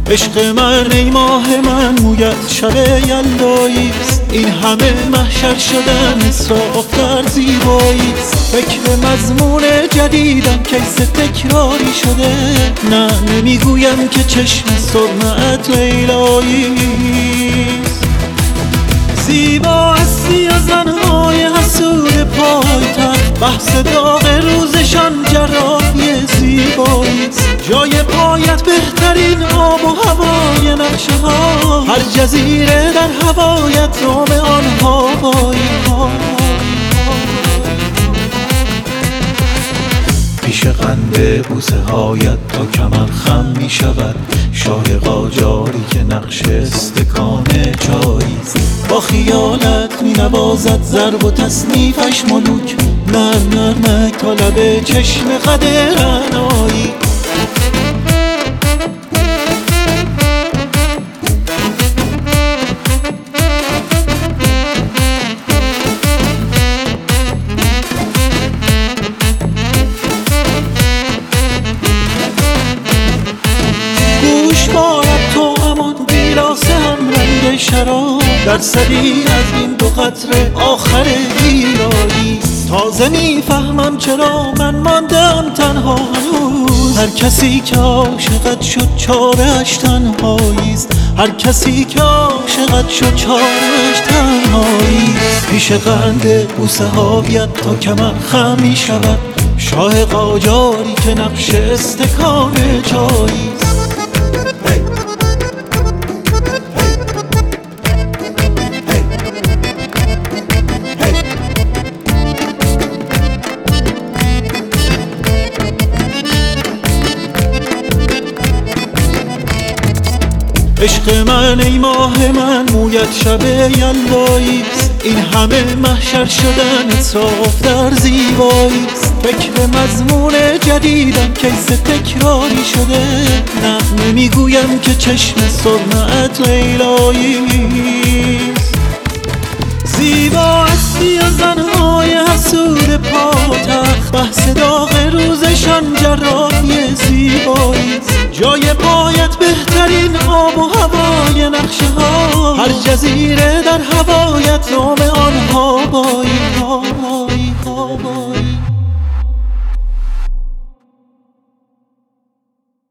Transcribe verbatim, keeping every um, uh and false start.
عشق من ای ماه من مویت شب یلداییست، این همه محشر شدن اسراف در زیباییست. فکر مضمون جدیدم کیس تکراری شده، نه نمیگویم که چشم سرمت لیلاییست. زیبا هستی از زنهای حسود پایتخت، بحث داغ روزشان جراحی زیباییست. جای پایت بهترین آب و هوای نقشه ها، هر جزیره در هوایت نام آن هوایی ها. پیش قند بوسه هایت تا کمر خم می شود شاه قاجاری که نقش استکان چاییست. با خیالت می نوازد ضرب و تصنیفش ملوک، نرم نرمک تا لب چشم قد رعنایی. شراب در سری از این دو قطره آخر گیرایی. تازه میفهمم چرا من ماندم تنها هنوز، هر کسی که عاشقت شد چاره‌اش تنهاییست. هر کسی که عاشقت شد چاره‌اش تنهاییست. پیش قند بوسه هایت تا کمر خم می شود شاه قاجاری که نقش استکان چاییست. عشق من ای ماه من مویت شب یلداییست، این همه محشر شدن اسراف در زیباییست. فکر مضمون جدیدم کیس تکراری شده، نه نمیگویم که چشم سرمت لیلاییست. زیبا هستی از زنهای حسود پایتخت، بحث داغ روزشان جراحی زیباییست. جای پایت بهترین آب و هوای نقشه ها، هر جزیره در هوایت نام